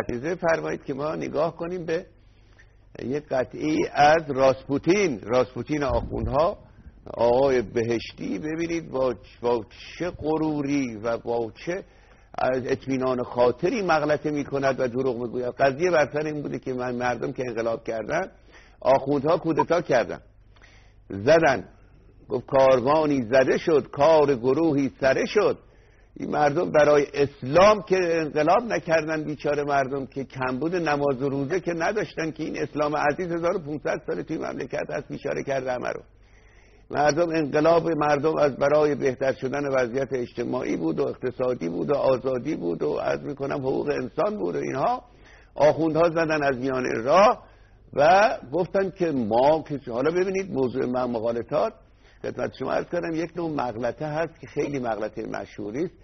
لطیفه فرمایید که ما نگاه کنیم به یک قطعی از راسپوتین آخوندها، آقای بهشتی. ببینید با چه غروری و با چه از اطمینان خاطری مغلطه میکند و دروغ میگوید. قضیه بر سر این بوده که مردم که انقلاب کردن، آخوندها کودتا کردن، زدن، گفت کاروانی زده شد، کار گروهی سره شد. این مردم برای اسلام که انقلاب نکردن، بیچاره مردم که کمبود نماز و روزه که نداشتن، که این اسلام عزیز 1500 سال توی مملکت هست، بیچاره کرده همه رو. مردم انقلاب مردم از برای بهتر شدن وضعیت اجتماعی بود و اقتصادی بود و آزادی بود و عرض میکنم حقوق انسان بود و اینها. آخوندها زدن از میان راه و گفتن که ما که حالا ببینید موضوع مقالطات خدمت شما عرض کردم یک نوع مغلطه هست که خیلی مغلطه مشهوری است.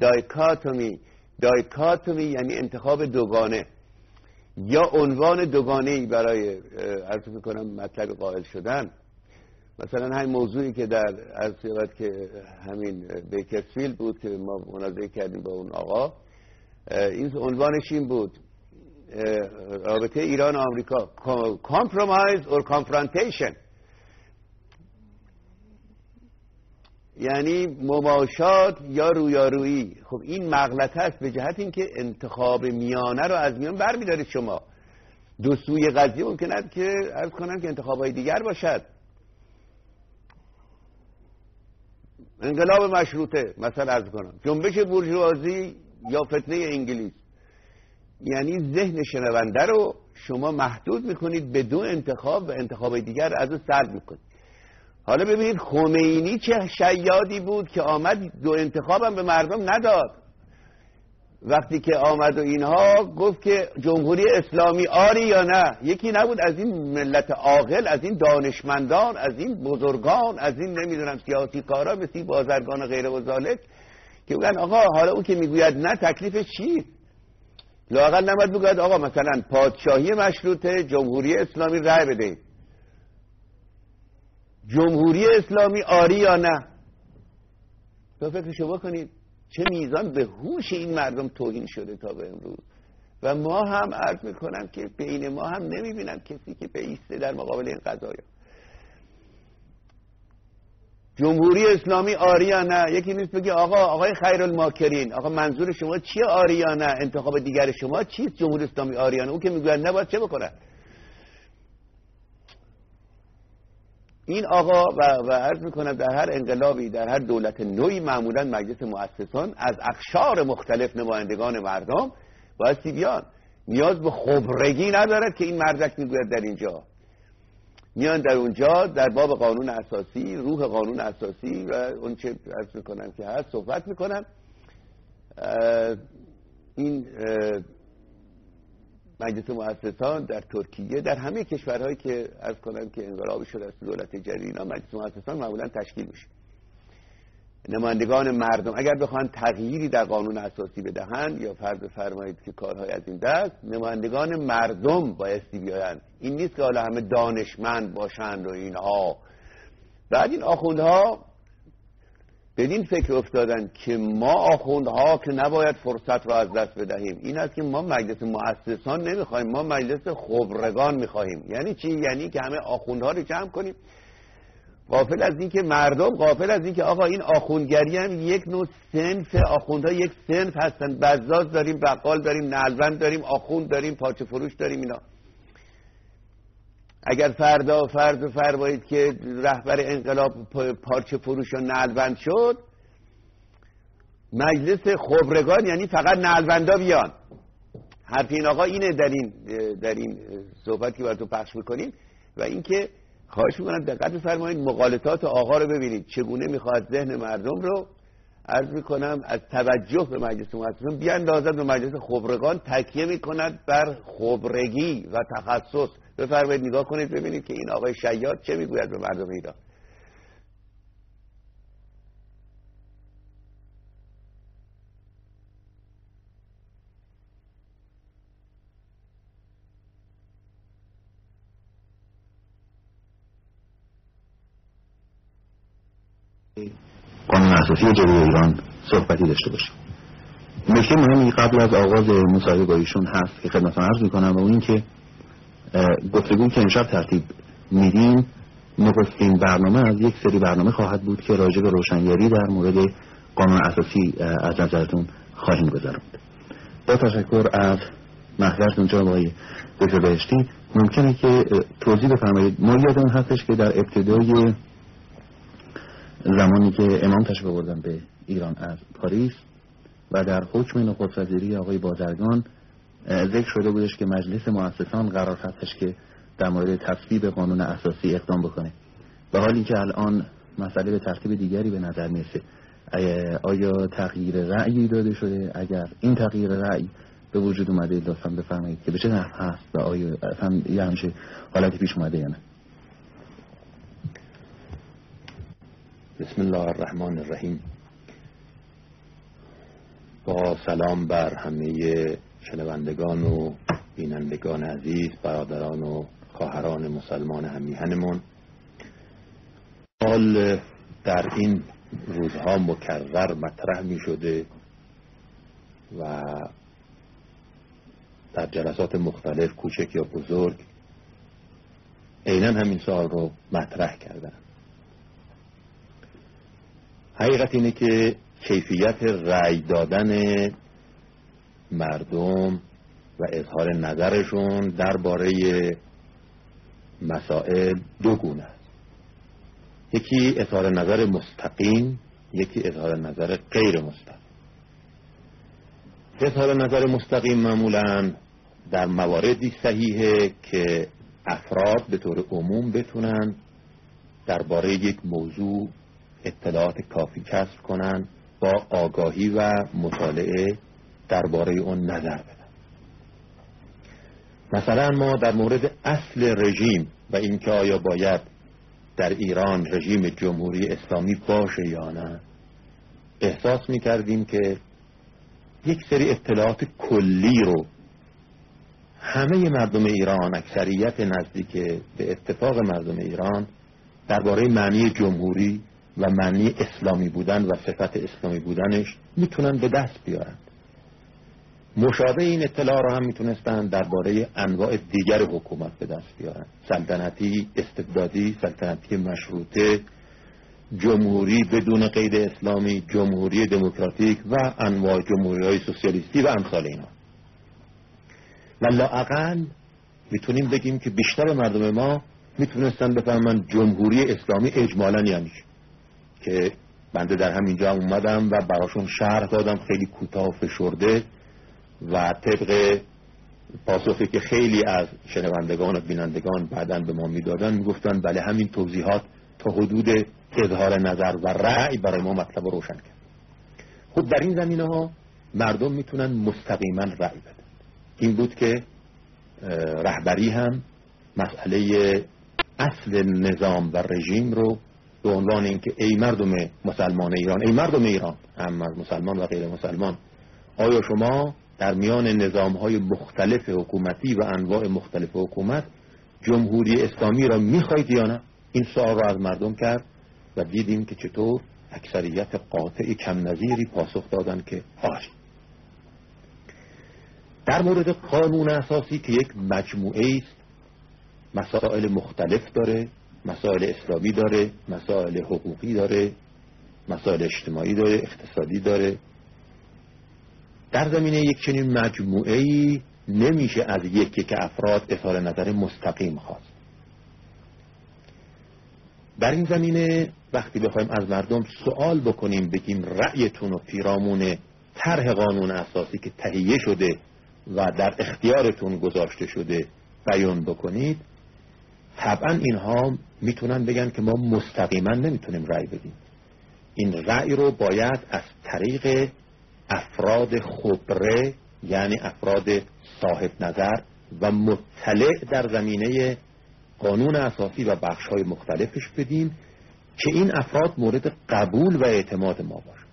دایکاتومی یعنی انتخاب دوگانه یا عنوان دوگانه‌ای برای عرض میکنم مطلب قائل شدن. مثلا همین موضوعی که در از صحبت که همین بیکرفیلد بود که ما مناظره کردیم با اون آقا، این عنوانش این بود: رابطه ایران و آمریکا، compromise or confrontation، یعنی مماشات یا رویارویی. خب این مغلطه است به جهت اینکه انتخاب میانه رو از میان برمی‌دارید شما. دو سوی قضیه ممکن است که عرض کنم که انتخابای دیگر باشد. انقلاب مشروطه مثلا عرض کنم، جنبش بورژوازی یا فتنه انگلیس، یعنی ذهن شنونده رو شما محدود میکنید به دو انتخاب و انتخاب دیگر از او سلب میکنید. حالا ببینید خمینی چه شیادی بود که آمد دو انتخابم به مردم نداد. وقتی که آمد و اینها گفت که جمهوری اسلامی آری یا نه، یکی نبود از این ملت عاقل، از این دانشمندان، از این بزرگان، از این نمیدونم سیاسی کارا مثل بازرگان و غیره و ذالک که بگن آقا حالا اون که میگوید نه تکلیفش چیست؟ لااقل نباید بگوید آقا مثلا پادشاهی مشروطه، جمهوری اسلامی رأی بدهید، جمهوری اسلامی آری یا نه. تو فکرشو بکنید چه میزان به هوش این مردم توهین شده تا به امروز. و ما هم عرض میکنم که بین ما هم نمیبینم کسی که بایسته در مقابل این قضایا. جمهوری اسلامی آری یا نه، یکی نیست بگه آقای خیرالماکرین، آقا منظور شما چیه آری یا نه؟ انتخاب دیگر شما چیست؟ جمهوری اسلامی آری یا نه؟ اون که میگه نه باید چه بکنه؟ این آقا و عرض میکنم در هر انقلابی، در هر دولت نوعی، معمولا مجلس مؤسسان از اقشار مختلف نمایندگان مردم بایستی بیان. نیاز به خبرگی ندارد که این مردک میگوید در اینجا. میان در اونجا در باب قانون اساسی، روح قانون اساسی و اون چه عرض میکنم که هست صحبت میکنم. این مجلس مؤسسان در ترکیه، در همه کشورهایی که عرض کنم که انقلابی شده است دولت جدید، اینا مجلس مؤسسان معمولا تشکیل میشه. نمایندگان مردم اگر بخوان تغییری در قانون اساسی بدهند یا فرض فرمایید که کارهای از این دست، نمایندگان مردم بایستی بیایند. این نیست که حالا همه دانشمند باشند و اینها. بعد این آخوندها بدین فکر افتادن که ما آخوندها که نباید فرصت را از دست بدهیم. این است که ما مجلس مؤسسان نمیخوایم، ما مجلس خبرگان میخواهیم. یعنی چی؟ یعنی که همه آخوندها رو جمع کنیم، غافل از این که مردم غافل از این که آقا این آخوندگری هم یک نوع صنف، آخوندها یک صنف هستن. بزاز داریم، بقال داریم، نعلبند داریم، آخوند داریم، پارچه فروش داریم. اینا اگر فردا فرض فرمایید که رهبر انقلاب پارچه فروش و نعلبند شد، مجلس خبرگان یعنی فقط نعلبندا بیان. حرف این آقا اینه در این صحبتی که براتون پخش میکنیم. و اینکه خواهش میکنم دقت بفرمایید، مقالطات آقا رو ببینید چگونه میخواد ذهن مردم رو عرض میکنم از توجه به مجلس مؤسسان بیاندازد به مجلس خبرگان، تکیه میکند بر خبرگی و تخصص. بفرمایید نگاه کنید ببینید که این آقای شیاد چه میگوید به مردم ایران. قانون اساسی جمهوری ایران صحبتی داشته باشیم. نکته مهمی قبل از آغاز مصاحبه با ایشون هست که خدمتتون عرض میکنم و اون این که گفتگویی که امشب ترتیب میدیم نخستین برنامه از یک سری برنامه خواهد بود که راجع به روشنگری در مورد قانون اساسی از نظرتون خواهیم گذراند. با تشکر از محضرتون جناب آقای دکتر بهشتی، ممکنه که توضیح بفرمایید. ما یادمون هستش که در ابتدای زمانی که امام تشریف آوردن به ایران از پاریس و در حکم نخست وزیری آقای بازرگان ذکر شده بودش که مجلس مؤسسان قرار هستش که در مورد تصویب قانون اساسی اقدام بکنه، در حالی که الان مسئله به ترتیب دیگری به نظر میرسه. آیا تغییر رأیی داده شده؟ اگر این تغییر رأی به وجود اومده لطفاً بفرمایید که به چه نحو هست و آیا اصلا یه همچه حالتی پیش اومده یا نه؟ بسم الله الرحمن الرحیم. با سلام بر همه شنوندگان و بینندگان عزیز، برادران و خواهران مسلمان همیهنمون. حال در این روزها مکرر مطرح می شده و در جلسات مختلف کوچک یا بزرگ عیناً همین سوال رو مطرح کردن. حقیقت اینه که کیفیت رأی دادن مردم و اظهار نظرشون درباره مسائل دو گونه است. یکی اظهار نظر مستقیم، یکی اظهار نظر غیر مستقیم. اظهار نظر مستقیم معمولاً در مواردی صحیحه که افراد به طور عموم بتونن درباره یک موضوع اطلاعات کافی کسب کنن، با آگاهی و مطالعه درباره اون نظر بدن. مثلا ما در مورد اصل رژیم و اینکه آیا باید در ایران رژیم جمهوری اسلامی باشه یا نه، احساس می‌کردیم که یک سری اطلاعات کلی رو همه مردم ایران، اکثریت نزدیک به اتفاق مردم ایران درباره معنی جمهوری و معنی اسلامی بودن و صفت اسلامی بودنش میتونن به دست بیارن. مشابه این اطلاع رو هم میتونستن درباره انواع دیگر حکومت به دست بیارن: سلطنتی، استبدادی، سلطنتی مشروطه، جمهوری بدون قید اسلامی، جمهوری دموکراتیک و انواع جمهوری‌های سوسیالیستی و امثال اینا. و لااقل میتونیم بگیم که بیشتر مردم ما میتونستن بفهمن جمهوری اسلامی اجمالاً یعنی چی، که بنده در همینجا اومدم و براشون شرح دادم خیلی کوتاه و فشرده و طبق پاسخی که خیلی از شنوندگان و بینندگان بعداً به ما میدادن میگفتن بله همین توضیحات تا حدود اظهار نظر و رأی برای ما مطلب رو روشن کرد. خب در این زمینه ها مردم میتونن مستقیما رأی بدن. این بود که رهبری هم مسئله اصل نظام و رژیم رو به عنوان اینکه ای مردم مسلمان ایران، ای مردم ایران، هم از مسلمان و غیر مسلمان، آیا شما در میان نظام‌های مختلف حکومتی و انواع مختلف حکومت جمهوری اسلامی را می‌خواید یا نه؟ این سوال را از مردم کرد و دیدیم که چطور اکثریت قاطع کم نظیری پاسخ دادن که آری. در مورد قانون اساسی که یک مجموعه است، مسائل مختلف داره، مسائل اسلامی داره، مسائل حقوقی داره، مسائل اجتماعی داره، اقتصادی داره. در زمینه یک چنین مجموعه‌ای نمیشه از یک افراد اظهار نظر مستقیم خواست. در این زمینه وقتی بخوایم از مردم سوال بکنیم بگیم رأیتون و پیرامون طرح قانون اساسی که تهیه شده و در اختیارتون گذاشته شده بیان بکنید، طبعا اینها میتونن بگن که ما مستقیما نمیتونیم رأی بدیم. این رأی رو باید از طریق افراد خبره، یعنی افراد صاحب نظر و مطلع در زمینه قانون اساسی و بخش‌های مختلفش بدیم که این افراد مورد قبول و اعتماد ما باشه.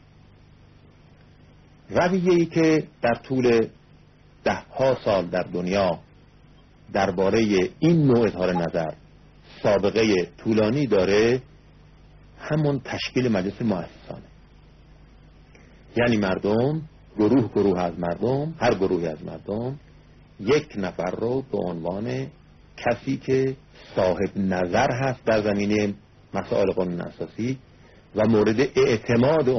رویه‌ای که در طول ده‌ها سال در دنیا درباره این نوع اظهار نظر سابقه طولانی داره، همون تشکیل مجلس مؤسسانه. یعنی مردم گروه از مردم، هر گروهی از مردم یک نفر رو به عنوان کسی که صاحب نظر هست در زمینه مسائل قانون اساسی و مورد اعتماد